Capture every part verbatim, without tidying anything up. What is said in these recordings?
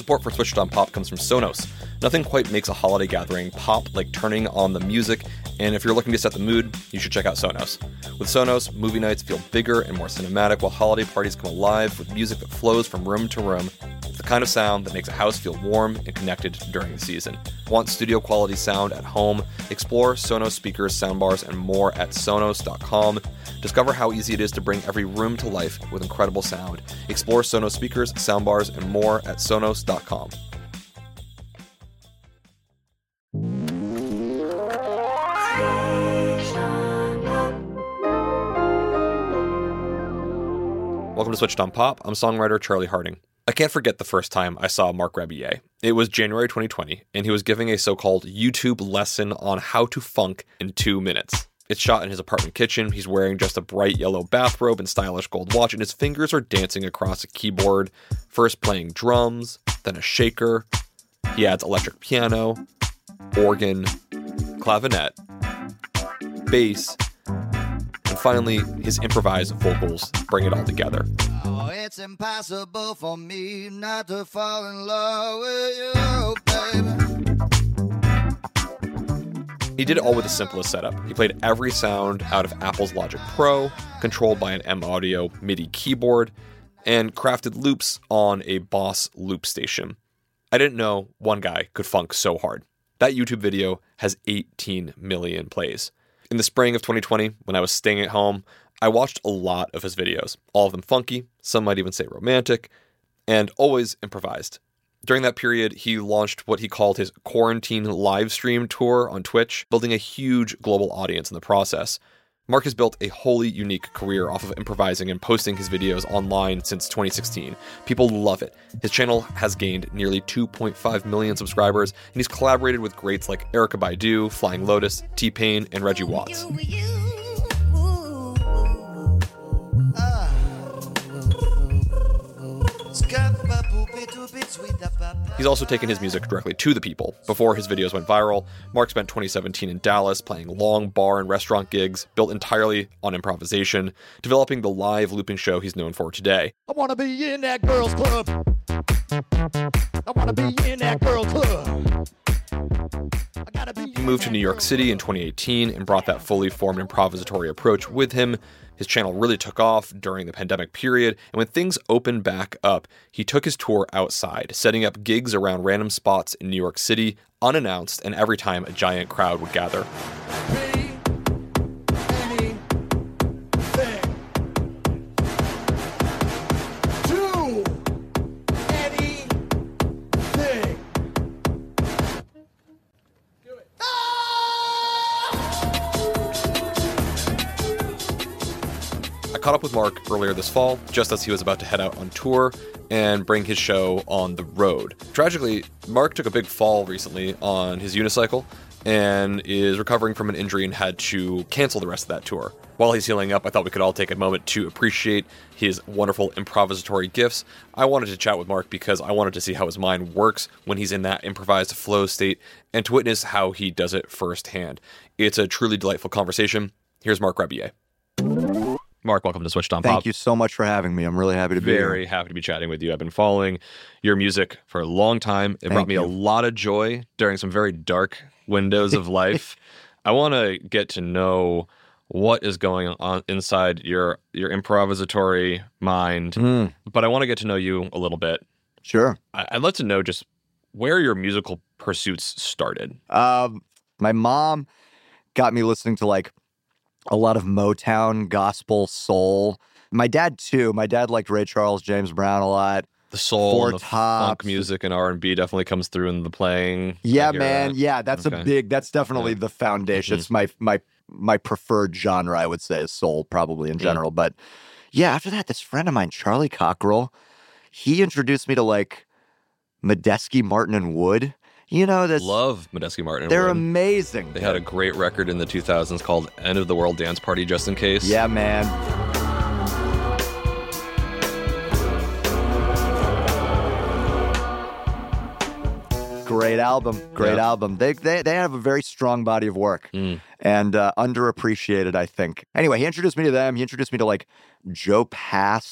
Support for Switched on Pop comes from Sonos. Nothing quite makes a holiday gathering pop like turning on the music, and if you're looking to set the mood, you should check out Sonos. With Sonos, movie nights feel bigger and more cinematic, while holiday parties come alive with music that flows from room to room. It's the kind of sound that makes a house feel warm and connected during the season. Want studio quality sound at home? Explore Sonos speakers, soundbars, and more at sonos dot com. Discover how easy it is to bring every room to life with incredible sound. Explore Sonos speakers, soundbars, and more at sonos dot com. Welcome to Switched on Pop. I'm songwriter Charlie Harding. I can't forget the first time I saw Marc Rebillet. It was January twenty twenty, and he was giving a so-called YouTube lesson on how to funk in two minutes. It's shot in his apartment kitchen. He's wearing just a bright yellow bathrobe and stylish gold watch, and his fingers are dancing across a keyboard, first playing drums, then a shaker. He adds electric piano, organ, clavinet, bass, and finally, his improvised vocals bring it all together. Oh, it's impossible for me not to fall in love with you, baby. He did it all with the simplest setup. He played every sound out of Apple's Logic Pro, controlled by an M-Audio MIDI keyboard, and crafted loops on a Boss loop station. I didn't know one guy could funk so hard. That YouTube video has eighteen million plays. In the spring of twenty twenty, when I was staying at home, I watched a lot of his videos. All of them funky, some might even say romantic, and always improvised. During that period, he launched what he called his quarantine live stream tour on Twitch, building a huge global audience in the process. Marc has built a wholly unique career off of improvising and posting his videos online since twenty sixteen. People love it. His channel has gained nearly two point five million subscribers, and he's collaborated with greats like Erykah Badu, Flying Lotus, T-Pain, and Reggie Watts. He's also taken his music directly to the people. Before his videos went viral, Marc spent twenty seventeen in Dallas playing long bar and restaurant gigs built entirely on improvisation, developing the live looping show he's known for today. I want to be in that girl's club. I want to be in that girl's club. I gotta be. He moved to New York City in twenty eighteen and brought that fully formed improvisatory approach with him. His channel really took off during the pandemic period, and when things opened back up, he took his tour outside, setting up gigs around random spots in New York City, unannounced, and every time a giant crowd would gather. Caught up with Marc earlier this fall, just as he was about to head out on tour and bring his show on the road. Tragically, Marc took a big fall recently on his unicycle and is recovering from an injury and had to cancel the rest of that tour. While he's healing up, I thought we could all take a moment to appreciate his wonderful improvisatory gifts. I wanted to chat with Marc because I wanted to see how his mind works when he's in that improvised flow state and to witness how he does it firsthand. It's a truly delightful conversation. Here's Marc Rebillet. Marc, welcome to Switched on Pop. Thank you so much for having me. I'm really happy to be here. Very happy to be chatting with you. I've been following your music for a long time. It Thank brought me you. a lot of joy during some very dark windows of life. I want to get to know what is going on inside your your improvisatory mind, Mm, but I want to get to know you a little bit. sure. I- I'd love to know just where your musical pursuits started. Um, my mom got me listening to like a lot of Motown, gospel, soul. My dad too. My dad liked Ray Charles, James Brown a lot. The soul Four and the Tops. funk music and R and B definitely comes through in the playing. Yeah, I hear man. that. Yeah, that's Okay. a big. That's definitely Yeah. the foundation. Mhm. It's my my my preferred genre. I would say is soul, probably in Mm. general. But yeah, after that, this friend of mine, Charlie Cockrell, he introduced me to like Medeski, Martin, and Wood. You know, this. Love Medeski Martin. and They're Wood. amazing. They had a great record in the two thousands called End of the World Dance Party, just in case. Yeah, man. Great album. Great Yeah. album. They, they they have a very strong body of work Mm. and uh, underappreciated, I think. Anyway, he introduced me to them. He introduced me to like Joe Pass,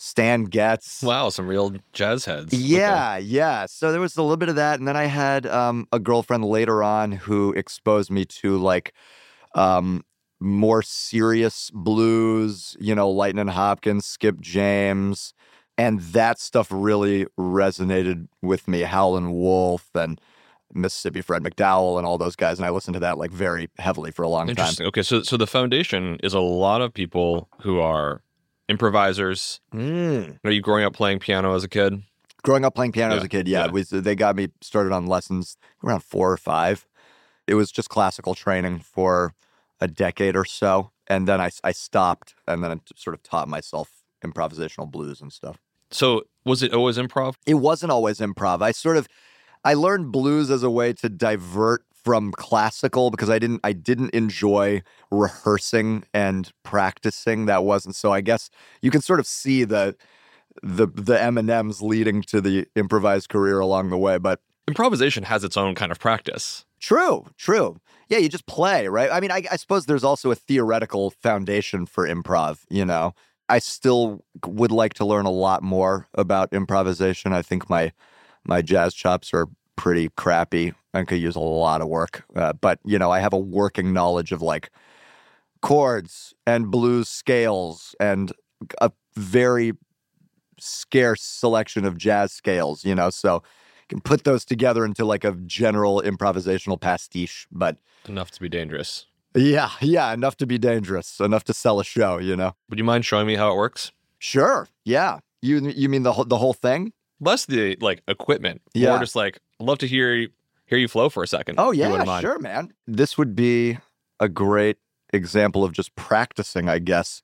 Stan Getz. Wow, some real jazz heads. Yeah, yeah. So there was a little bit of that. And then I had um, a girlfriend later on who exposed me to like um, more serious blues, you know, Lightnin' Hopkins, Skip James. And that stuff really resonated with me. Howlin' Wolf and Mississippi Fred McDowell and all those guys. And I listened to that like very heavily for a long time. Interesting. Okay, so so the foundation is a lot of people who are improvisers. Mm. Are you growing up playing piano as a kid? Growing up playing piano Yeah, as a kid, yeah, yeah. It was, they got me started on lessons around four or five. It was just classical training for a decade or so. And then I, I stopped and then I sort of taught myself improvisational blues and stuff. So was it always improv? It wasn't always improv. I sort of, I learned blues as a way to divert from classical because I didn't, I didn't enjoy rehearsing and practicing. That wasn't, so I guess you can sort of see the, the, the M and M's leading to the improvised career along the way. But Improvisation has its own kind of practice. true, true. Yeah, you just play, right? I mean, I, I suppose there's also a theoretical foundation for improv, you know? I still would like to learn a lot more about improvisation. I think my my jazz chops are pretty crappy and could use a lot of work. Uh, but, you know, I have a working knowledge of like chords and blues scales and a very scarce selection of jazz scales, you know? So you can put those together into like a general improvisational pastiche. But Enough to be dangerous. yeah, yeah, enough to be dangerous, enough to sell a show, you know? Would you mind showing me how it works? Sure. Yeah. You you mean the whole, the whole thing? Less the like equipment. Yeah. More just like, I'd love to hear you, hear you flow for a second. Oh if you yeah, wouldn't mind. sure, man. This would be a great example of just practicing, I guess.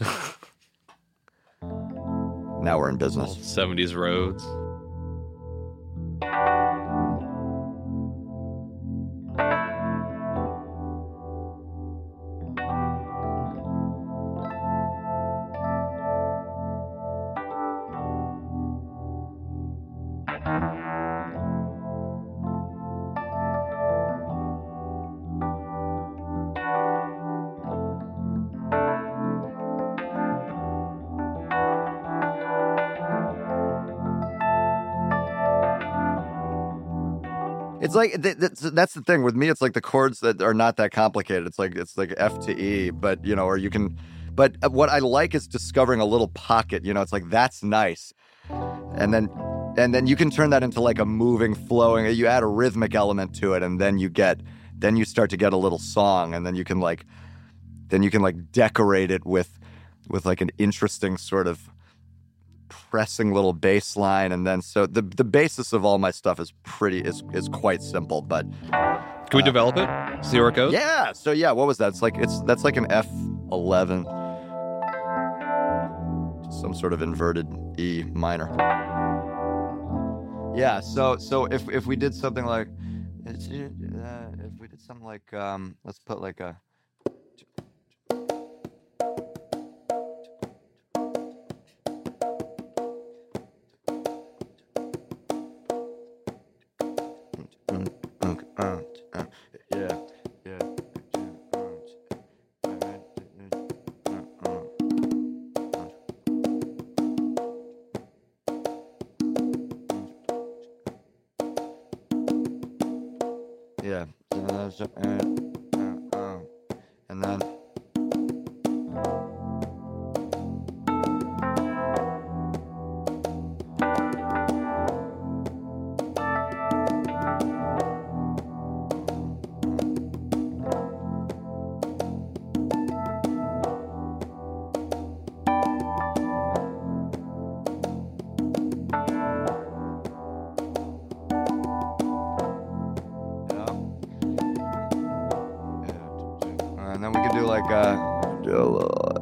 Now we're in business. seventies roads. It's like th- that's, that's the thing with me. It's like the chords that are not that complicated. It's like it's like F to E, but you know, or you can. But what I like is discovering a little pocket. You know, it's like that's nice, and then and then you can turn that into like a moving, flowing. You add a rhythmic element to it, and then you get then you start to get a little song, and then you can like then you can like decorate it with with like an interesting sort of pressing little bass line. And then so the the basis of all my stuff is pretty is is quite simple, but Can we uh, develop it? See where it goes? yeah, so yeah, what was that? It's like it's that's like an F eleven, some sort of inverted E minor. Yeah, so so if if we did something like it's, uh, if we did something like um let's put like a yeah, yeah. Yeah. And then and then we could do like uh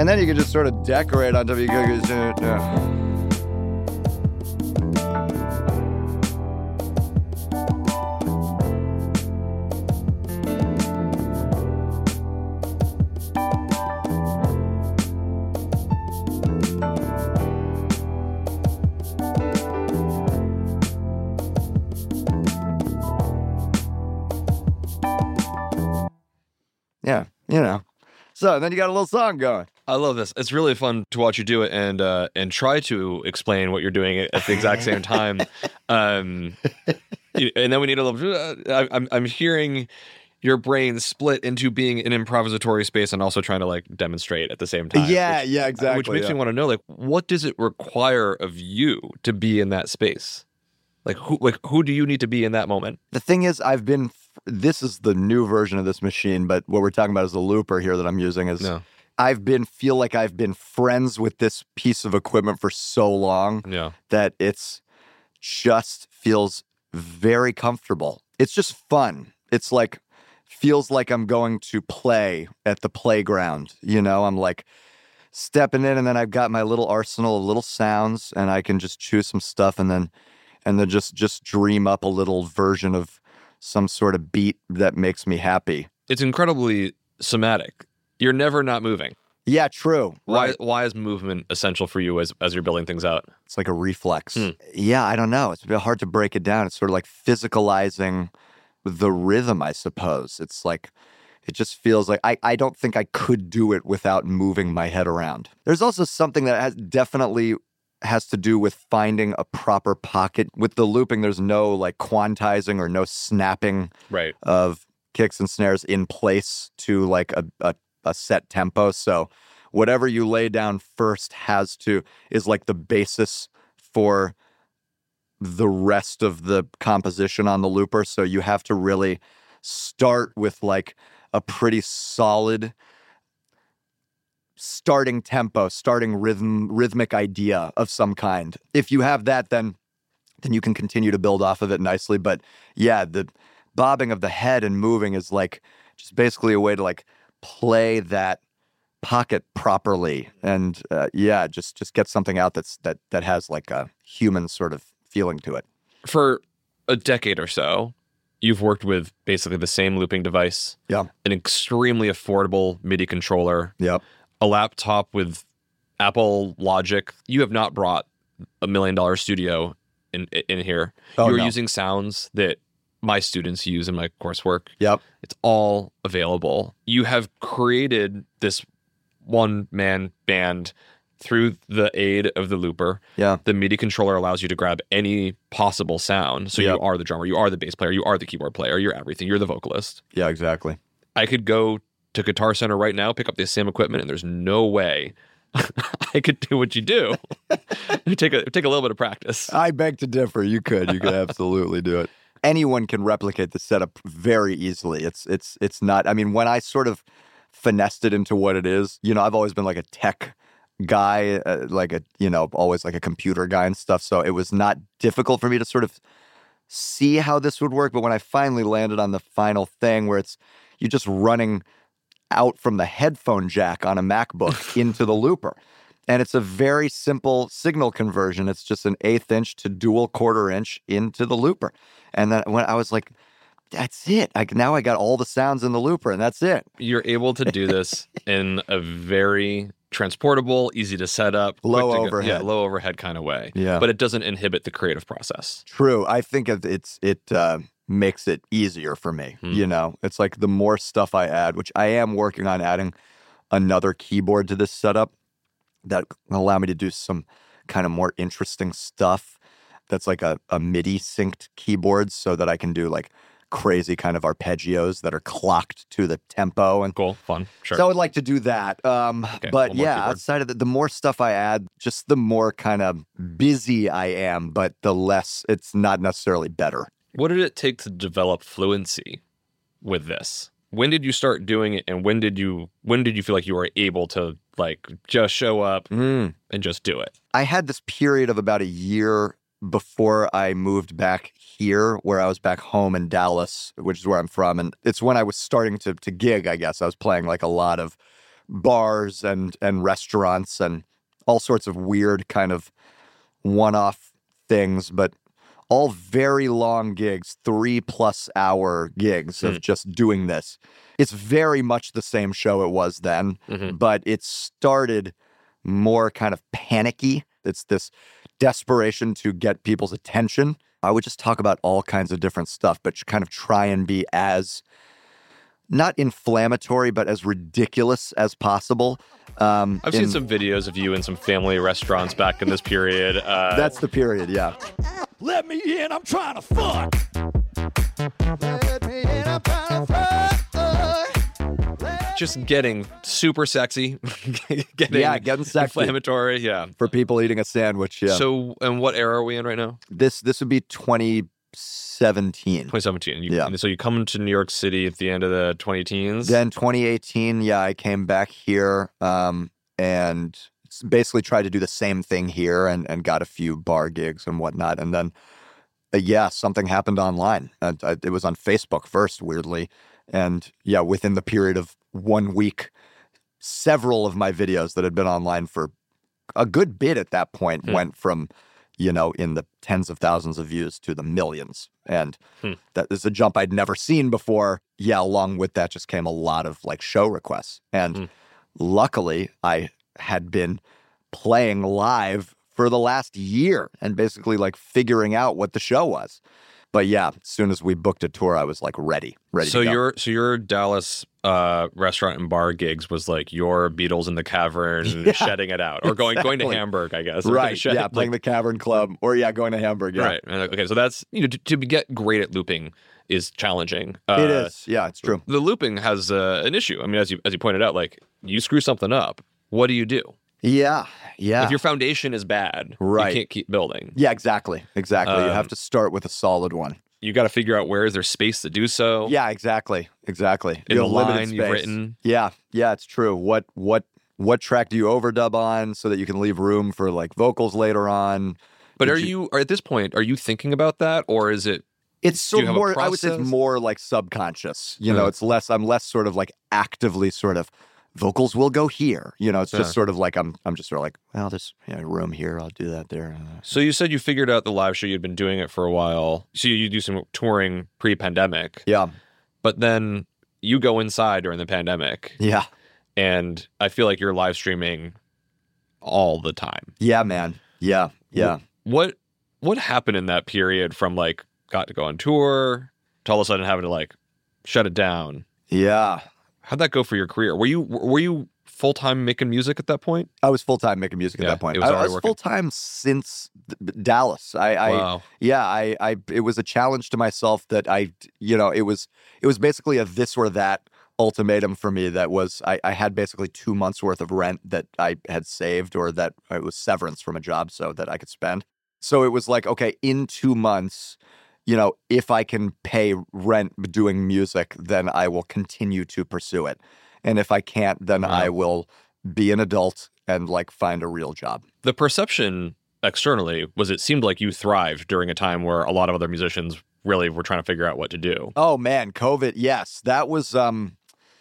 And then you can just sort of decorate on top of your cookies. Yeah. Yeah, you know. So then you got a little song going. I love this. It's really fun to watch you do it and uh, and try to explain what you're doing at the exact same time. Um, and then we need a little. Uh, I'm I'm hearing your brain split into being an improvisatory space and also trying to like demonstrate at the same time. Yeah, which, yeah, exactly. Which makes yeah. me want to know, like, what does it require of you to be in that space? Like who like who do you need to be in that moment? The thing is, I've been. This is the new version of this machine, but what we're talking about is the looper here that I'm using. Is No. I've been feel like I've been friends with this piece of equipment for so long Yeah. that it's just feels very comfortable. It's just fun. It's like feels like I'm going to play at the playground. You know, I'm like stepping in, and then I've got my little arsenal of little sounds, and I can just choose some stuff, and then and then just just dream up a little version of some sort of beat that makes me happy. It's incredibly somatic. You're never not moving. Yeah, true. Why Right. why is movement essential for you as as you're building things out? It's like a reflex. Hmm. Yeah, I don't know. It's a bit hard to break it down. It's sort of like physicalizing the rhythm, I suppose. It's like, it just feels like I, I don't think I could do it without moving my head around. There's also something that has definitely has to do with finding a proper pocket. With the looping, there's no like quantizing or no snapping Right. of kicks and snares in place to like a, a, a set tempo. So whatever you lay down first has to, is like the basis for the rest of the composition on the looper. So you have to really start with like a pretty solid starting tempo, starting rhythm, rhythmic idea of some kind. If you have that, then then you can continue to build off of it nicely. But yeah, the bobbing of the head and moving is like just basically a way to like play that pocket properly, and uh, yeah, just just get something out that's that that has like a human sort of feeling to it. For a decade or so, you've worked with basically the same looping device, Yeah. an extremely affordable MIDI controller, Yep. a laptop with Apple Logic. You have not brought a million dollar studio in in here. Oh, You're no. using sounds that my students use in my coursework. Yep. It's all available. You have created this one-man band through the aid of the looper. Yeah. The MIDI controller allows you to grab any possible sound. So Yep. you are the drummer, you are the bass player, you are the keyboard player, you're everything. You're the vocalist. Yeah. Exactly. I could go to Guitar Center right now, pick up the same equipment, and there's no way I could do what you do. It'd take a take a little bit of practice. I beg to differ. You could. You could absolutely do it. Anyone can replicate the setup very easily. It's it's it's not. I mean, when I sort of finessed it into what it is, you know, I've always been like a tech guy, uh, like a you know, always like a computer guy and stuff. So it was not difficult for me to sort of see how this would work. But when I finally landed on the final thing, where it's you're just running out from the headphone jack on a MacBook into the looper. And it's a very simple signal conversion. It's just an eighth inch to dual quarter inch into the looper. And then when I was like, that's it. I, now I got all the sounds in the looper, and that's it. You're able to do this in a very transportable, easy to set up, Low quick to go- overhead. yeah, low overhead kind of way. Yeah. But it doesn't inhibit the creative process. True. I think it- it's it uh, makes it easier for me. Hmm. You know, it's like the more stuff I add, which I am working on adding another keyboard to this setup that will allow me to do some kind of more interesting stuff. That's like a, a MIDI synced keyboard, so that I can do like crazy kind of arpeggios that are clocked to the tempo. And Cool, fun, sure. so I would like to do that. Um, Okay, but one more yeah, keyboard. outside of that, the more stuff I add, just the more kind of busy I am, but the less, it's not necessarily better. What did it take to develop fluency with this? When did you start doing it, and when did you when did you feel like you were able to like just show up Mm. and just do it? I had this period of about a year before I moved back here, where I was back home in Dallas, which is where I'm from. And it's when I was starting to to gig, I guess. I was playing like a lot of bars and and restaurants and all sorts of weird kind of one-off things, but all very long gigs, three plus hour gigs of Mm. just doing this. It's very much the same show it was then, Mhm. but it started more kind of panicky. It's this desperation to get people's attention. I would just talk about all kinds of different stuff, but kind of try and be as not inflammatory, but as ridiculous as possible. Um, I've in- seen some videos of you in some family restaurants back in this period. Uh, That's the period, yeah. Let me in, I'm trying to fuck. Let me in, I'm trying to fuck. Let just getting super sexy, getting Yeah, getting sexy. inflammatory. Yeah. For people eating a sandwich, yeah. So, and what era are we in right now? this this would be twenty seventeen. twenty seventeen. You, Yeah. and so you come to New York City at the end of the twenty teens. Then twenty eighteen, yeah, I came back here um, and s- basically tried to do the same thing here and, and got a few bar gigs and whatnot. And then, uh, yeah, something happened online. Uh, I, it was on Facebook first, weirdly. And yeah, within the period of one week, several of my videos that had been online for a good bit at that point Hmm. went from, you know, in the tens of thousands of views to the millions. And Hmm. that is a jump I'd never seen before. Yeah, along with that just came a lot of like show requests. And Hmm. luckily, I had been playing live for the last year and basically like figuring out what the show was. But yeah, as soon as we booked a tour, I was like ready, ready so to go. your so your Dallas uh, restaurant and bar gigs was like your Beatles in the Cavern Yeah, shedding it out, or going going to exactly. Hamburg, I guess. Right, Shed- yeah, playing like- the Cavern Club or yeah, going to Hamburg. Yeah. Right. And, Okay. So that's you know to, to get great at looping is challenging. Uh, It is. Yeah, it's true. The looping has uh, an issue. I mean, as you as you pointed out, like you screw something up, what do you do? Yeah, yeah. If your foundation is bad, Right. you can't keep building. Yeah, exactly. Exactly. you Um, have to start with a solid one. You got to figure out where is there space to do so. Yeah, exactly. Exactly. In You the have limited line you've space. written. Yeah, yeah, it's true. What what what track do you overdub on so that you can leave room for like vocals later on? But Did are you, or at this point, are you thinking about that, or is it? It's Do you sort have of a more I would say it's process? more like subconscious. You know, Yeah. it's less I'm less sort of like actively sort of vocals will go here. You know, it's just Yeah. sort of like I'm I'm just sort of like, well, there's you know, room here, I'll do that there. So you said you figured out the live show. You'd been doing it for a while. So you do some touring pre-pandemic, Yeah. but then you go inside during the pandemic, Yeah. and I feel like you're live streaming all the time. Yeah, man. Yeah. Yeah. What what happened in that period from like got to go on tour to all of a sudden having to like shut it down? Yeah. How'd that go for your career? Were you were you full time making music at that point? I was full time making music at Yeah, that point. it was I, I already was working. full time since th- Dallas. I, I Wow. yeah, I, I, it was a challenge to myself that I, you know, it was, it was basically a this or that ultimatum for me. That was, I, I had basically two months worth of rent that I had saved, or that it was severance from a job, so that I could spend. So it was like, okay, in two months, you know, if I can pay rent doing music, then I will continue to pursue it. And if I can't, then Wow. I will be an adult and like find a real job. The perception externally was it seemed like you thrived during a time where a lot of other musicians really were trying to figure out what to do. Oh man, COVID. Yes, that was, um,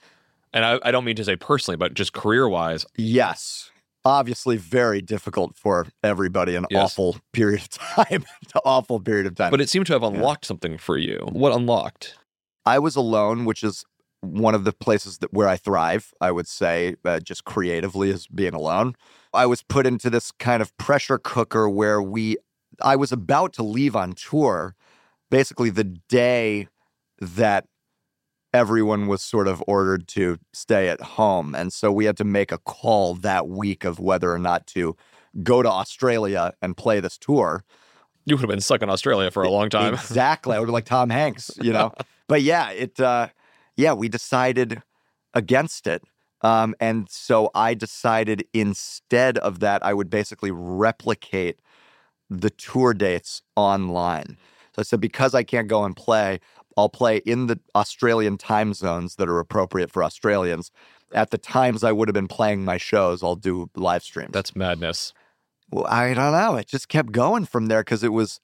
And I, I don't mean to say personally, but just career wise, yes, obviously very difficult for everybody. An Yes. awful period of time. An awful period of time. but it seemed to have unlocked something for you. What unlocked? I was alone, which is one of the places that where I thrive, I would say, uh, just creatively, is being alone. I was put into this kind of pressure cooker where we, I was about to leave on tour, basically the day that everyone was sort of ordered to stay at home. And so we had to make a call that week of whether or not to go to Australia and play this tour. You would have been stuck in Australia for a long time. Exactly. I would have like Tom Hanks, you know. But yeah, it uh yeah, we decided against it. Um and so I decided instead of that I would basically replicate the tour dates online. So I said, because I can't go and play, I'll play in the Australian time zones that are appropriate for Australians. At the times I would have been playing my shows, I'll do live streams. That's madness. Well, I don't know. It just kept going from there because it was,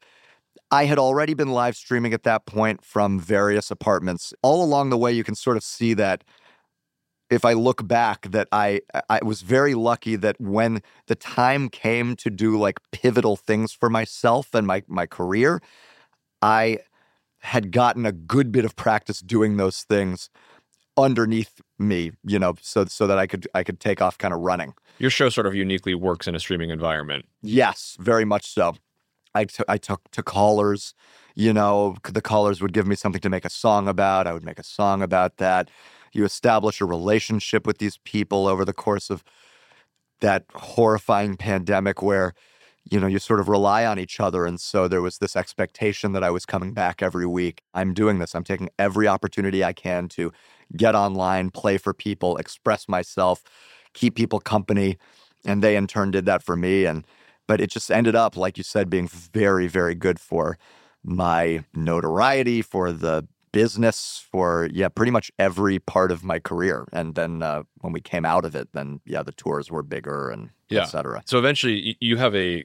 I had already been live streaming at that point from various apartments. All along the way, you can sort of see that if I look back, that I I was very lucky that when the time came to do like pivotal things for myself and my my career, I had gotten a good bit of practice doing those things underneath me, you know, so so that I could I could take off kind of running. Your show sort of uniquely works in a streaming environment. Yes, very much so. I, t- I took to callers, you know, the callers would give me something to make a song about. I would make a song about that. You establish a relationship with these people over the course of that horrifying pandemic where, you know, you sort of rely on each other. And so there was this expectation that I was coming back every week. I'm doing this. I'm taking every opportunity I can to get online, play for people, express myself, keep people company. And they in turn did that for me. And but it just ended up, like you said, being very, very good for my notoriety, for the business, for, yeah, pretty much every part of my career. And then uh, when we came out of it, then, yeah, the tours were bigger and yeah. et cetera. So eventually you have a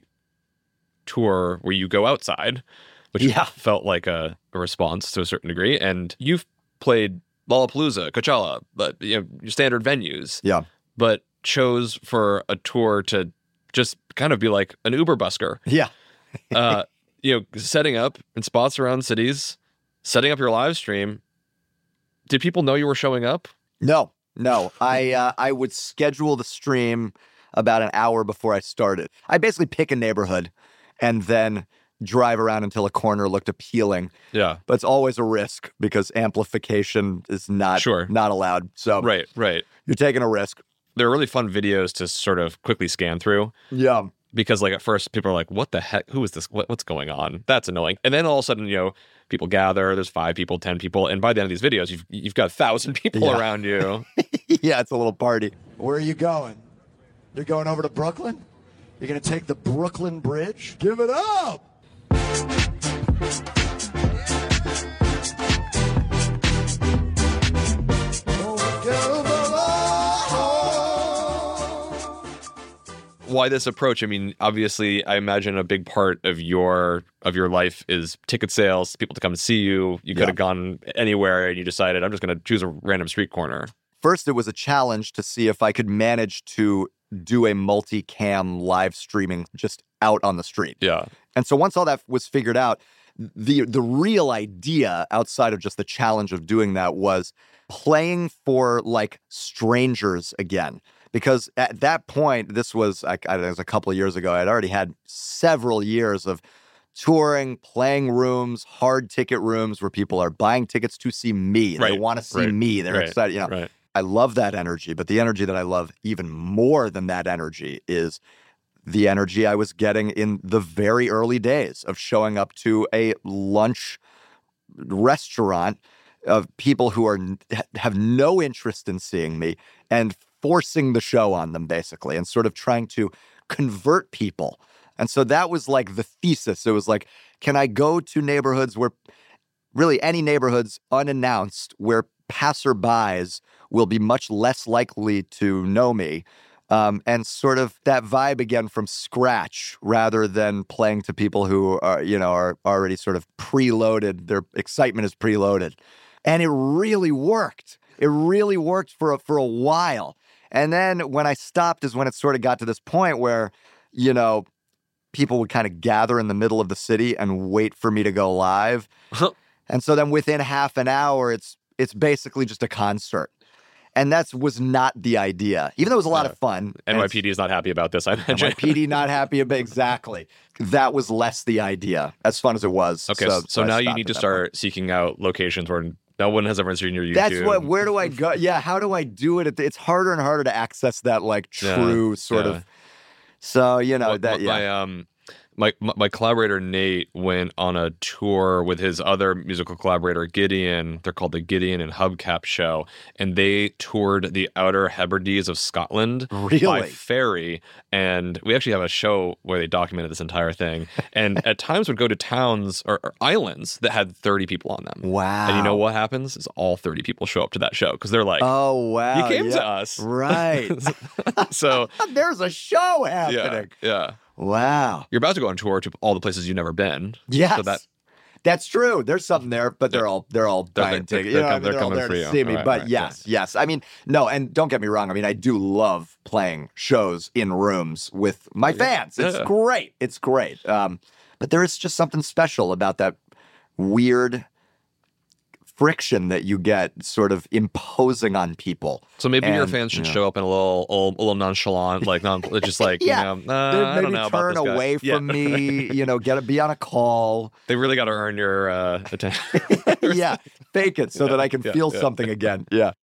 tour where you go outside, which yeah. felt like a, a response to a certain degree. And you've played Lollapalooza, Coachella, but you know, your standard venues. Yeah. But chose for a tour to just kind of be like an Uber busker. Yeah. uh, you know, setting up in spots around cities, setting up your live stream. Did people know you were showing up? No, no. I uh, I would schedule the stream about an hour before I started. I basically pick a neighborhood and then drive around until a corner looked appealing. Yeah. But it's always a risk because amplification is not, sure. not allowed. So right, right. You're taking a risk. They're really fun videos to sort of quickly scan through. Yeah. Because like at first people are like, what the heck? Who is this? What, what's going on? That's annoying. And then all of a sudden, you know, people gather, there's five people, ten people. And by the end of these videos, you've, you've got a thousand people yeah. around you. yeah, it's a little party. Where are you going? You're going over to Brooklyn? You're going to take the Brooklyn Bridge? Give it up! Why this approach? I mean, obviously, I imagine a big part of your of your life is ticket sales, people to come and see you. You could yeah. have gone anywhere and you decided, I'm just going to choose a random street corner. First, it was a challenge to see if I could manage to do a multi-cam live streaming just out on the street. Yeah. And so once all that was figured out, the the real idea outside of just the challenge of doing that was playing for like strangers again. Because at that point, this was, I, I, it was a couple of years ago, I'd already had several years of touring, playing rooms, hard ticket rooms where people are buying tickets to see me. Right. They want to see right. me. They're right. excited. You know, right. I love that energy. But the energy that I love even more than that energy is the energy I was getting in the very early days of showing up to a lunch restaurant of people who are have no interest in seeing me and forcing the show on them, basically, and sort of trying to convert people. And so that was like the thesis. It was like, can I go to neighborhoods where, really any neighborhoods unannounced, where passerbys will be much less likely to know me, um, and sort of that vibe again from scratch, rather than playing to people who are, you know, are already sort of preloaded. Their excitement is preloaded. And it really worked. It really worked for a, for a while. And then when I stopped is when it sort of got to this point where, you know, people would kind of gather in the middle of the city and wait for me to go live. And so then within half an hour, it's it's basically just a concert. And that was not the idea, even though it was a lot yeah. of fun. N Y P D is not happy about this, I imagine. N Y P D not happy about exactly. That was less the idea, as fun as it was. Okay, so, so, so I now you stopped need to at that start point. seeking out locations where no one has ever seen your YouTube. That's what, where do I go? Yeah, how do I do it? It's harder and harder to access that like true yeah, sort yeah. of. So, you know, my, that, yeah. My, um, my, my, my collaborator, Nate, went on a tour with his other musical collaborator, Gideon. They're called the Gideon and Hubcap Show. And they toured the Outer Hebrides of Scotland Really? by ferry. And we actually have a show where they documented this entire thing. And at times would go to towns or, or islands that had thirty people on them. Wow. And you know what happens? Is all thirty people show up to that show because they're like, Oh, wow. you came yeah. to us. Right. So There's a show happening. yeah, yeah. Wow. You're about to go on tour to all the places you've never been. Yes. So that That's true. There's something there, but they're all they're all They're- buying they're- tickets. they're You know, com- I mean, they're they're all coming there for to you. see me. Right, but right, yes, yes. I mean, no, and don't get me wrong. I mean, I do love playing shows in rooms with my fans. It's Yeah. great. It's great. Um, but there is just something special about that weird friction that you get sort of imposing on people. So maybe your And, fans should you know. show up in a little, a little, a little nonchalant, like non, just like Yeah. you know, uh, They I maybe don't know about turn this guy. away Yeah. from me, you know, get to be on a call. They really got to earn your uh, attention. Yeah, fake it so Yeah, that I can yeah, feel yeah. something again. Yeah.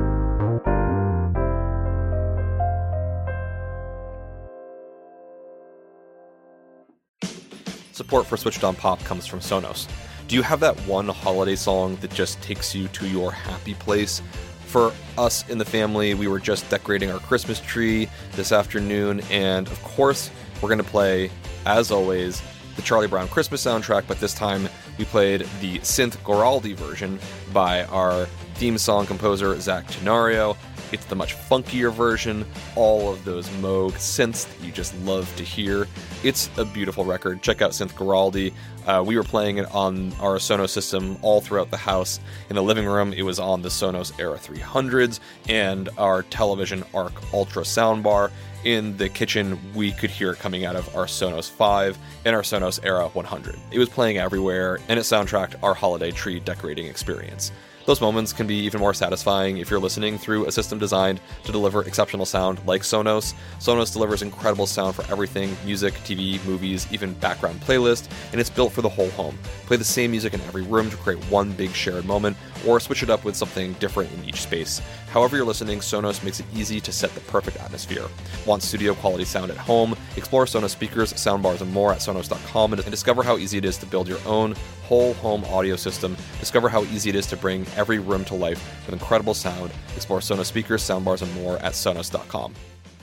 Support for Switched on Pop comes from Sonos. Do you have that one holiday song that just takes you to your happy place? For us in the family, we were just decorating our Christmas tree this afternoon, and of course, we're going to play, as always, the Charlie Brown Christmas soundtrack, but this time we played the Synth Goraldi version by our theme song composer, Zach Tenario. It's the much funkier version, all of those Moog synths that you just love to hear. It's a beautiful record. Check out Synth Goraldi. Uh, we were playing it on our Sonos system all throughout the house. In the living room, it was on the Sonos Era three hundreds and our television Arc Ultra soundbar. In the kitchen, we could hear it coming out of our Sonos five and our Sonos Era one hundred. It was playing everywhere, and it soundtracked our holiday tree decorating experience. Those moments can be even more satisfying if you're listening through a system designed to deliver exceptional sound like Sonos. Sonos delivers incredible sound for everything: music, T V, movies, even background playlist, and it's built for the whole home. Play the same music in every room to create one big shared moment, or switch it up with something different in each space. However you're listening, Sonos makes it easy to set the perfect atmosphere. Want studio quality sound at home? Explore Sonos speakers, soundbars, and more at Sonos dot com and discover how easy it is to build your own whole home audio system. Discover how easy it is to bring every room to life with incredible sound. Explore Sonos speakers, soundbars, and more at Sonos dot com.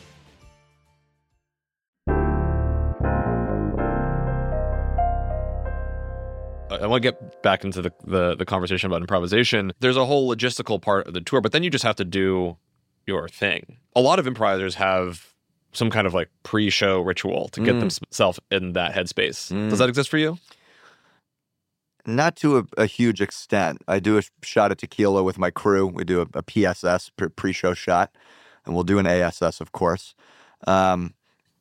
I want to get back into the, the the conversation about improvisation. There's a whole logistical part of the tour, but then you just have to do your thing. A lot of improvisers have some kind of like pre-show ritual to get Mm. themselves in that headspace. Mm. Does that exist for you? Not to a, a huge extent. I do a shot of tequila with my crew. We do a, a P S S, pre- pre-show shot, and we'll do an A S S, of course. Um,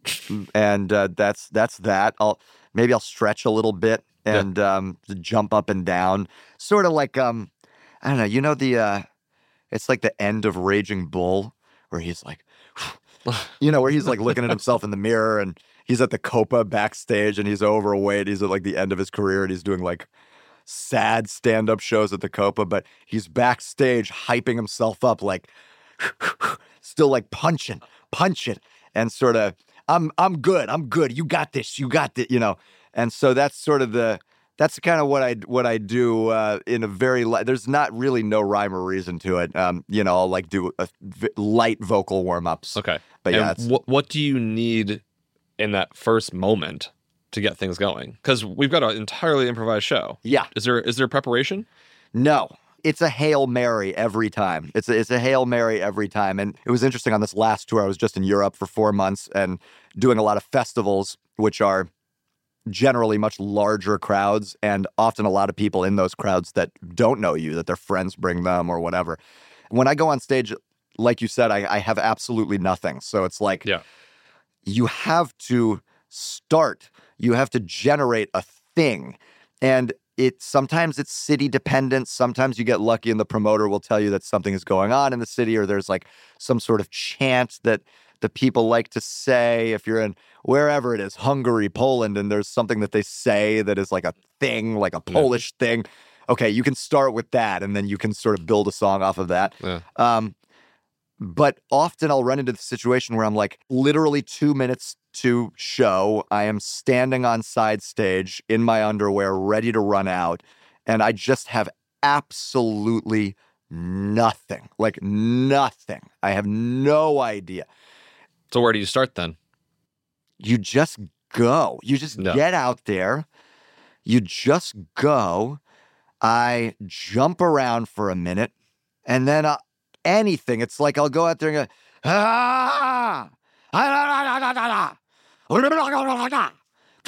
and uh, that's that's that. I'll maybe I'll stretch a little bit and um, jump up and down, sort of like um, I don't know. You know the uh, it's like the end of Raging Bull, where he's like, you know, where he's like looking at himself in the mirror, and he's at the Copa backstage, and he's overweight. He's at like the end of his career, and he's doing like sad stand-up shows at the Copa, but he's backstage hyping himself up, like still like punching, punching, and sort of, I'm I'm good, I'm good. You got this, you got this, you know. And so that's sort of the that's kind of what I what I do uh, in a very li- there's not really no rhyme or reason to it. Um, you know, I'll like do a v- light vocal warm-ups. Okay. But And yeah, it's, what what do you need in that first moment to get things going? Because we've got an entirely improvised show. yeah. Is there is there preparation? No, it's a Hail Mary every time. It's a, it's a Hail Mary every time. And it was interesting on this last tour. I was just in Europe for four months and doing a lot of festivals, which are generally much larger crowds and often a lot of people in those crowds that don't know you, that their friends bring them or whatever. When I go on stage, like you said, I, I have absolutely nothing. So it's like Yeah. you have to start, you have to generate a thing. And it sometimes it's city dependent. Sometimes you get lucky and the promoter will tell you that something is going on in the city, or there's like some sort of chant that the people like to say. If you're in wherever it is, Hungary, Poland, and there's something that they say that is like a thing, like a Polish thing. Okay, you can start with that, and then you can sort of build a song off of that. Yeah. Um, but often I'll run into the situation where I'm like, literally two minutes to show, I am standing on side stage in my underwear, ready to run out, and I just have absolutely nothing, like nothing. I have no idea. So where do you start then? You just go. You just No. get out there. You just go. I jump around for a minute, and then uh, anything. It's like I'll go out there and go, ah, ah, ah, ah, ah, ah, ah, ah,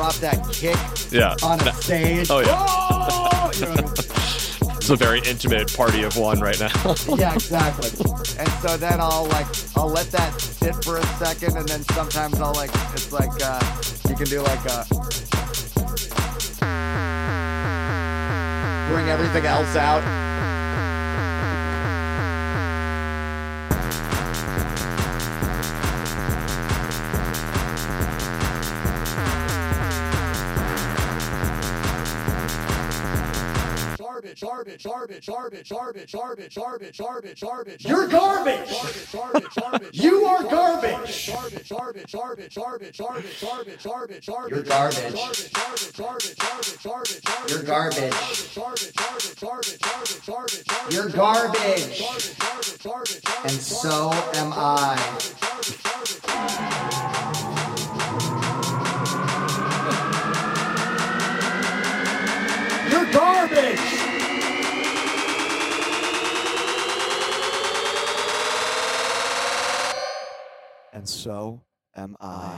drop that kick Yeah. on a stage. Oh, yeah. Oh! You know, It's a very intimate party of one right now. yeah, exactly. And so then I'll like I'll let that sit for a second, and then sometimes I'll like it's like uh, you can do like a bring everything else out. Garbage, garbage, garbage, garbage, garbage, garbage, garbage, garbage. You're garbage. Garbage, garbage, you are garbage. Garbage, garbage, garbage, garbage, garbage, garbage, garbage, garbage. You're garbage. Garbage, garbage, garbage, garbage, garbage, garbage. You're garbage. Garbage, garbage, garbage, garbage, garbage, garbage. You're garbage. Garbage, garbage, garbage, garbage. And so am I. Garbage, garbage, garbage. You're garbage. And so am I.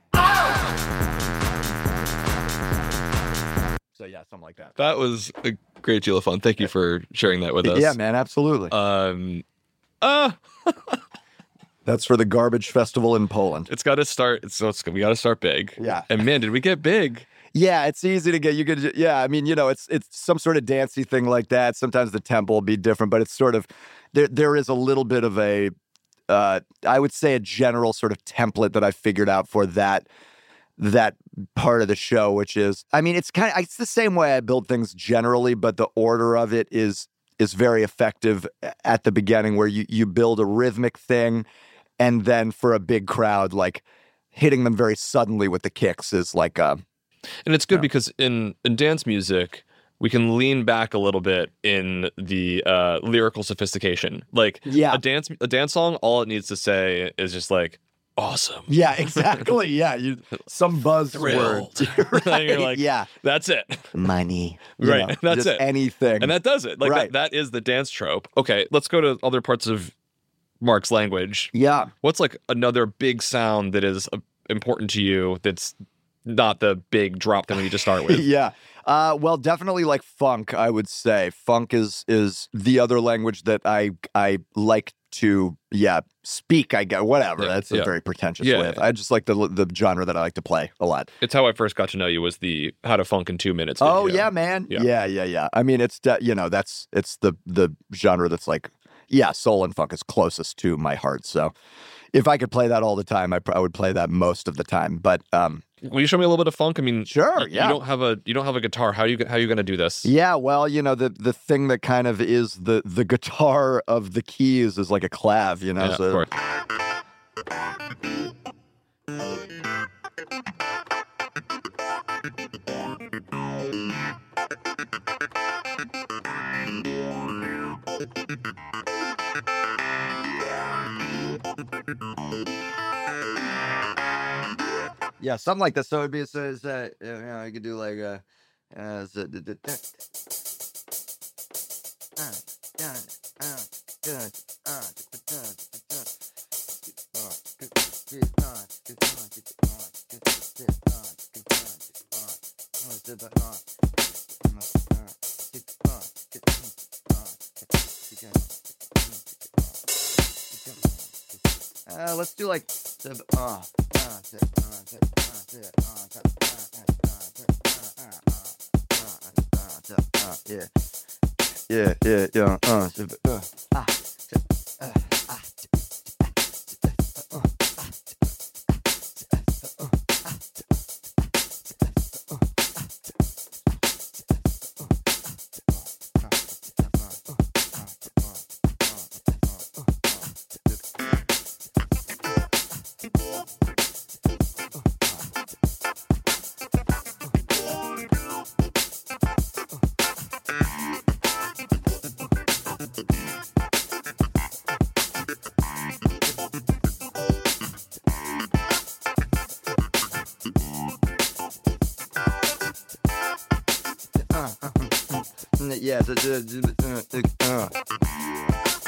So yeah, something like that. That was a great deal of fun. Thank you for sharing that with us. Yeah, man, absolutely. Um, uh, That's for the Garbage Festival in Poland. it's got to start. So it's, we got to start big. Yeah. And man, did we get big? Yeah, it's easy to get. You could, yeah. I mean, you know, it's it's some sort of dancey thing like that. Sometimes the tempo will be different, but it's sort of there. There is a little bit of a, uh, I would say, a general sort of template that I figured out for that that part of the show, which is, I mean, it's kind of it's the same way I build things generally, but the order of it is is very effective at the beginning, where you you build a rhythmic thing, and then for a big crowd, like hitting them very suddenly with the kicks is like a. And it's good Yeah. because in, in dance music, we can lean back a little bit in the uh, lyrical sophistication. Like Yeah. a dance a dance song, all it needs to say is just like awesome. Yeah, exactly. Yeah, you some buzzword. Thrilled. And you're like, yeah, that's it. money. You Right, know, that's just it. Anything. And that does it. Like Right. that, that is the dance trope. Okay, let's go to other parts of Mark's language. yeah. What's like another big sound that is uh, important to you that's not the big drop that we need to start with? yeah. Uh, well, definitely like funk, I would say. Funk is is the other language that I I like to yeah speak. I guess whatever. Yeah, That's a yeah. very pretentious Yeah, way. Of, yeah. I just like the the genre that I like to play a lot. It's how I first got to know you, was the How to Funk in Two Minutes Oh video. yeah, man. Yeah. Yeah, yeah, yeah. I mean, it's de- you know that's it's the the genre that's like yeah, soul and funk is closest to my heart. So if I could play that all the time, I, pr- I would play that most of the time. But um, Will you show me a little bit of funk? I mean, Sure, you, yeah. You don't have a you don't have a guitar. How you how you going to do this? yeah, well, you know the the thing that kind of is the the guitar of the keys is like a clav, you know. Yeah, so of course. yeah, something like that. So it'd be so it's, uh, you know you could do like a. Uh, so, d- d- d- Uh, let's do like the uh, yeah, yeah, yeah, yeah, uh, uh, ah, uh, ah, yeah, so, uh, uh, uh.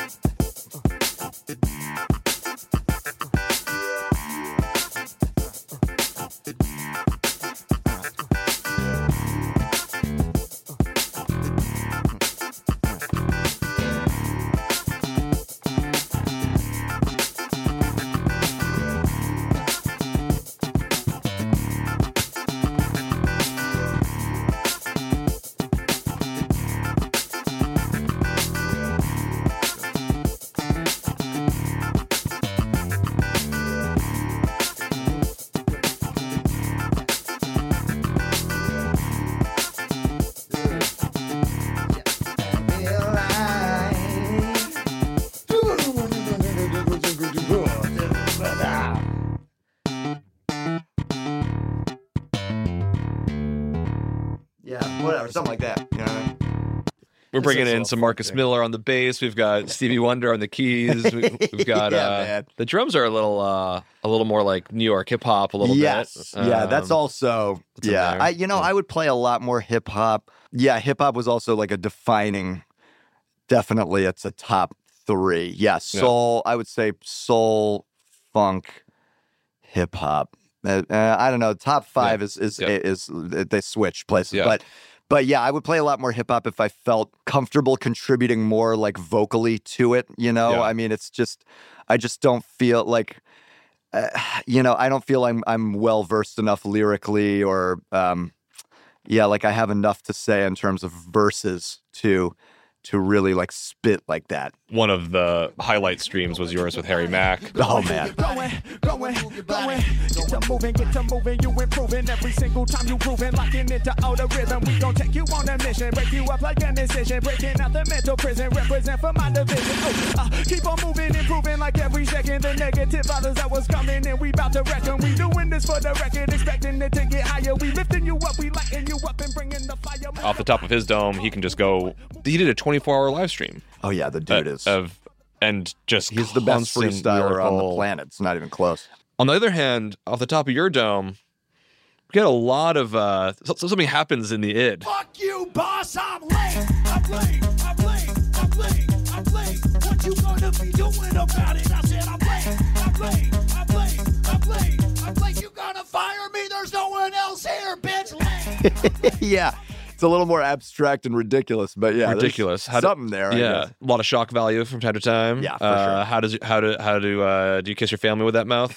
something like that. You know what I mean? We're bringing is in a some fun Marcus thing. Miller on the bass. We've got Stevie Wonder on the keys. We, we've got Yeah, uh, man. the drums are a little uh, a little more like New York hip hop a little yes. bit. yeah, that's Um, also in yeah. there. I you know Yeah. I would play a lot more hip hop. Yeah, hip hop was also like a defining. Definitely, it's a top three. Yeah, soul. I would say soul, funk, hip hop. Uh, uh, I don't know. Top five Yeah. is is, Yeah. is is they switch places, Yeah. but. But yeah, I would play a lot more hip hop if I felt comfortable contributing more like vocally to it. You know, Yeah. I mean, it's just, I just don't feel like, uh, you know, I don't feel I'm I'm well versed enough lyrically, or, um, yeah, like I have enough to say in terms of verses to to really like spit like that. One of the highlight streams was yours with Harry Mack. Oh man. Going, going, going. Get to moving, get to moving. You improving every single time you grooving, locking into all the rhythm. We gon' take you on a mission, break you up like an incision, breaking out the mental prison. Represent for my division. Oh, uh, keep on moving, improving like every second. The negative others that was coming in, we bout to reckon. We doing this for the record, expecting it to get higher. We lifting you up, we lighting you up and bringing the fire. Off the top of his dome, he can just go. He did a twenty-four hour live stream. Oh yeah, the dude uh, is. of and just He's the best constant freestyler on the lyrical- planet. It's not even close. On the other hand, off the top of your dome, we get a lot of uh, so, so something happens in the id. Fuck you, boss, I'm late. I'm late, I'm late, I'm late, I'm late. What you gonna be doing about it? I said I'm late, I'm late, I'm late, I'm late, I'm late. You gonna fire me? There's no one else here, bitch. Late. Yeah. It's a little more abstract and ridiculous, but yeah, there's Ridiculous. How do- something there. I Yeah, guess. a lot of shock value from time to time. Yeah, for uh, sure. How does how do how do uh, do you kiss your family with that mouth?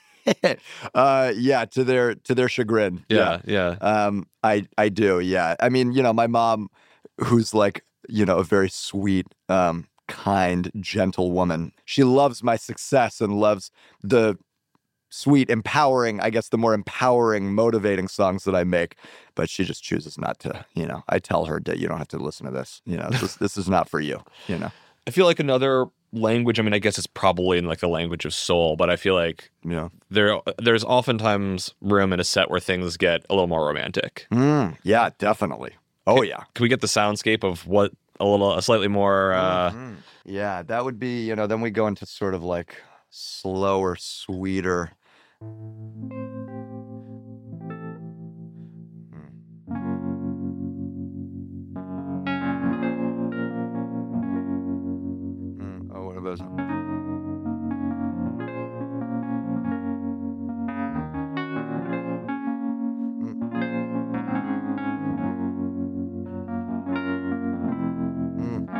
uh, yeah, to their to their chagrin. Yeah, yeah. Um, I I do. Yeah. I mean, you know, my mom, who's like, you know, a very sweet, um, kind, gentle woman. She loves my success and loves the sweet, empowering, I guess the more empowering, motivating songs that I make. But she just chooses not to, you know. I tell her that you don't have to listen to this. You know, this this is not for you, you know. I feel like another language. I mean, I guess it's probably in like the language of soul, but I feel like You know. there there's oftentimes room in a set where things get a little more romantic. Mm, yeah, definitely. Oh yeah. Can we get the soundscape of what a little a slightly more uh, Mhm. Yeah, that would be, you know, then we go into sort of like slower, sweeter. Mm, oh, what about those? Mm.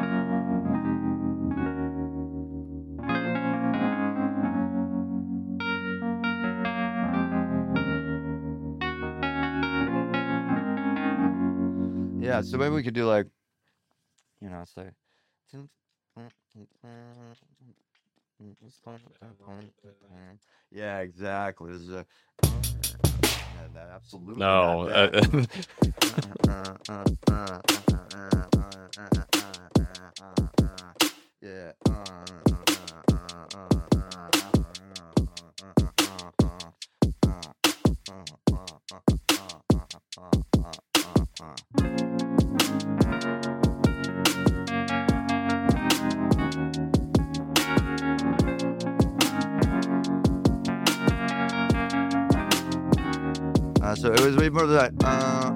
Yeah, so maybe we could do like, you know, it's like. Yeah, exactly. This is a, yeah, that absolutely. no. not that. Uh, Yeah. Uh, so it was way more than that. Uh,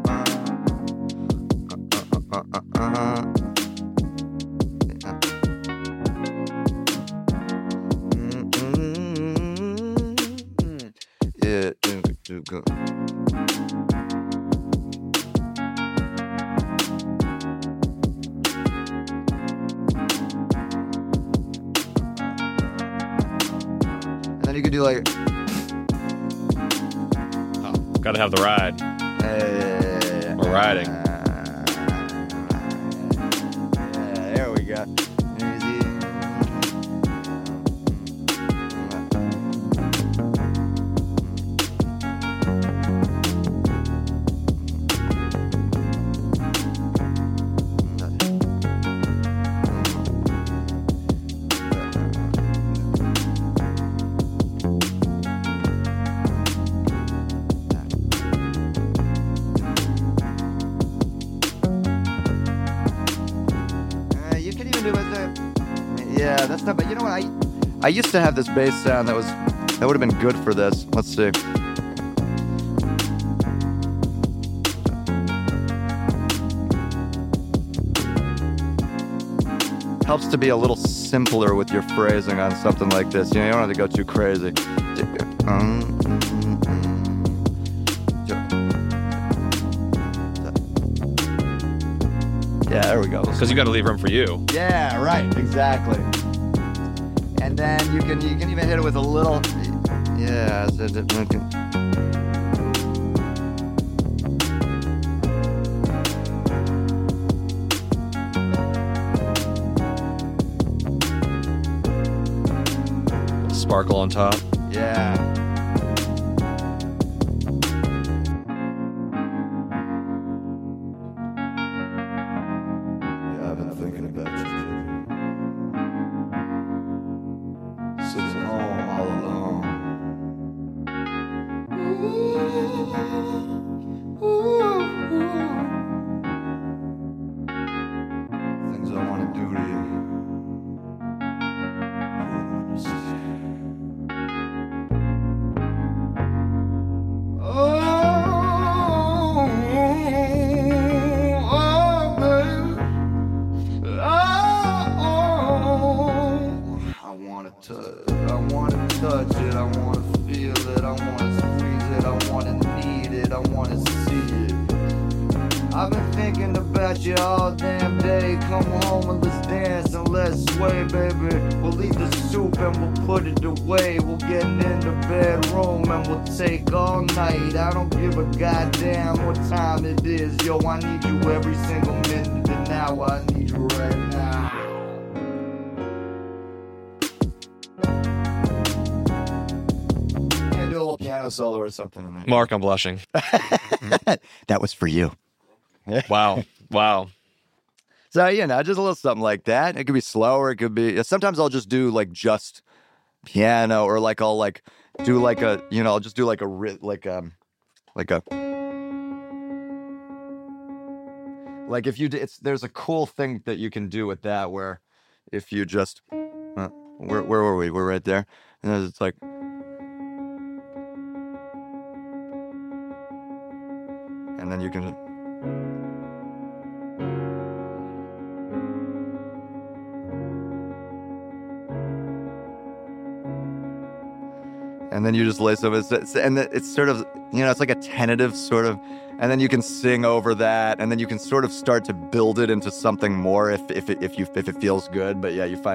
uh, uh, uh, uh, uh, yeah. And then you could do like. Gotta have the ride. Hey, We're riding. Yeah, there we go. Easy. I used to have this bass sound that was that would have been good for this. Let's see. Helps to be a little simpler with your phrasing on something like this. You know, you don't have to go too crazy. Yeah, there we go. Because you got to leave room for you. Yeah, right, exactly. And then you can you can even hit it with a little. Yeah. Sparkle on top. Yeah. Yeah, I've been thinking about you. Sitting home all alone. Ooh, ooh, ooh. Things I want to do to you. You wouldn't understand. Oh, oh, baby. Oh, I want to touch, I want to touch it, I want to feel it, I want to squeeze it, I want to need it, I want to see it. I've been thinking about you all damn day. Come home and let's dance and let's sway, baby. We'll eat the soup and we'll put it away. We'll get in the bedroom and we'll take all night. I don't give a goddamn what time it is. Yo, I need you every single minute and now I need you right now. And do a little piano solo or something in there. Mark, I'm blushing. That was for you. Wow. Wow. So, you know, just a little something like that. It could be slower. It could be, sometimes I'll just do like just piano or like I'll like do like a, you know, I'll just do like a, like um, like a, like if you, d- it's, there's a cool thing that you can do with that where if you just, uh, where, where were we? We're right there. And then it's like, and then you can, and then you just lay some, it's, it's, and it's sort of, you know, it's like a tentative sort of, and then you can sing over that, and then you can sort of start to build it into something more if if it, if you if it feels good. But yeah, you find.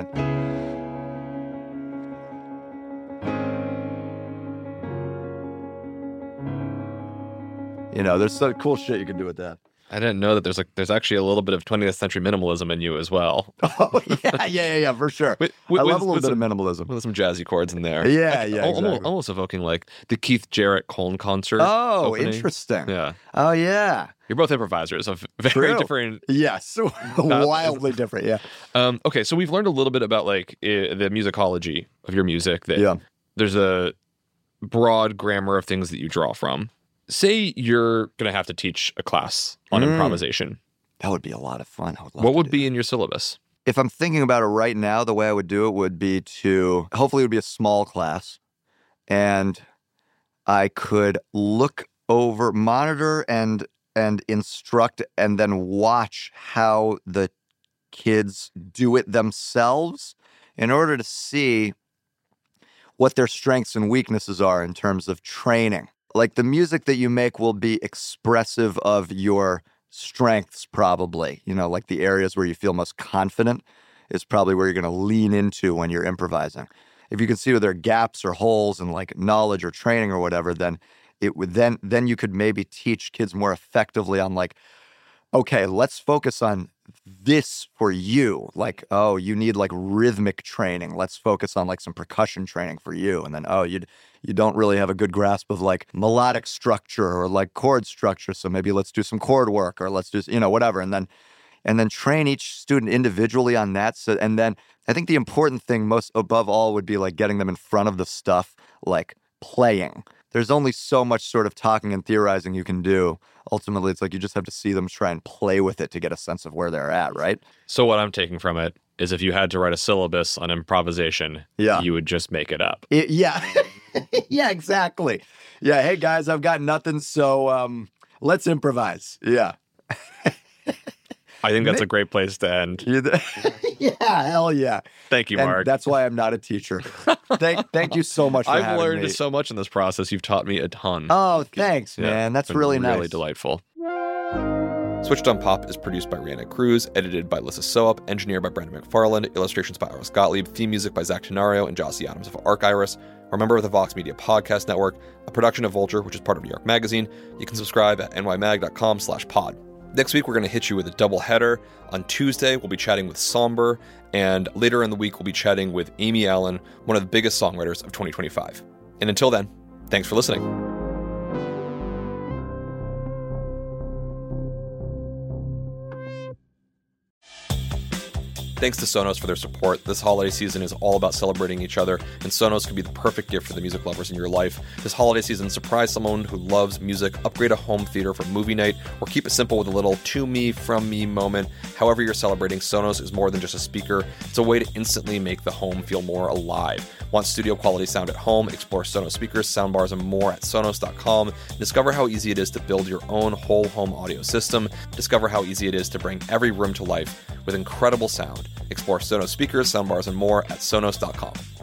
You know, there's some cool shit you can do with that. I didn't know that there's like there's actually a little bit of twentieth century minimalism in you as well. Oh yeah, yeah, yeah, yeah, for sure. With, I love with, a little with bit some, of minimalism. with some jazzy chords in there. Yeah, Like, yeah, al- almost, exactly. almost evoking like the Keith Jarrett Colne concert. Oh, opening. interesting. Yeah, Oh yeah. you're both improvisers of very True. different. Yes, wildly different. Yeah. Um, okay, so we've learned a little bit about like I- the musicology of your music. That Yeah. there's a broad grammar of things that you draw from. Say you're gonna have to teach a class on Mm. improvisation. That would be a lot of fun. I would love What to would do be that. in your syllabus? If I'm thinking about it right now, the way I would do it would be to hopefully it would be a small class, and I could look over, monitor, and and instruct, and then watch how the kids do it themselves in order to see what their strengths and weaknesses are in terms of training. Like the music that you make will be expressive of your strengths, probably. You know, like the areas where you feel most confident is probably where you're going to lean into when you're improvising. If you can see where there are gaps or holes in like knowledge or training or whatever, then it would then then you could maybe teach kids more effectively on like, okay, let's focus on this for you. Like, oh, you need like rhythmic training. Let's focus on like some percussion training for you. And then, oh, you you don't really have a good grasp of like melodic structure or like chord structure. So maybe let's do some chord work or let's do, you know, whatever. And then and then train each student individually on that. So, and then I think the important thing most above all would be like getting them in front of the stuff, like playing. There's only so much sort of talking and theorizing you can do. Ultimately, it's like you just have to see them try and play with it to get a sense of where they're at, right? So what I'm taking from it is if you had to write a syllabus on improvisation, Yeah. you would just make it up. It- yeah. Yeah, exactly. Yeah. Hey, guys, I've got nothing, so um, let's improvise. Yeah. I think that's a great place to end. Yeah, hell yeah. Thank you, And Mark. that's why I'm not a teacher. thank, thank you so much for I've having learned me. so much in this process. You've taught me a ton. Oh, thanks, Yeah, man. That's it's been really Really nice. delightful. Switched on Pop is produced by Rihanna Cruz, edited by Lissa Soap, engineered by Brandon McFarland, illustrations by Iris Gottlieb, theme music by Zach Tenario and Jossie Adams of Arc Iris. We're a member of the Vox Media Podcast Network, a production of Vulture, which is part of New York Magazine. You can subscribe at nymag.com slash pod. Next week, we're going to hit you with a double header. On Tuesday, we'll be chatting with Somber, and later in the week, we'll be chatting with Amy Allen, one of the biggest songwriters of twenty twenty-five. And until then, thanks for listening. Thanks to Sonos for their support. This holiday season is all about celebrating each other, and Sonos can be the perfect gift for the music lovers in your life. This holiday season, surprise someone who loves music, upgrade a home theater for movie night, or keep it simple with a little to me, from me moment. However you're celebrating, Sonos is more than just a speaker. It's a way to instantly make the home feel more alive. Want studio quality sound at home? Explore Sonos speakers, soundbars, and more at sonos dot com. Discover how easy it is to build your own whole home audio system. Discover how easy it is to bring every room to life with incredible sound. Explore Sonos speakers, soundbars, and more at sonos dot com.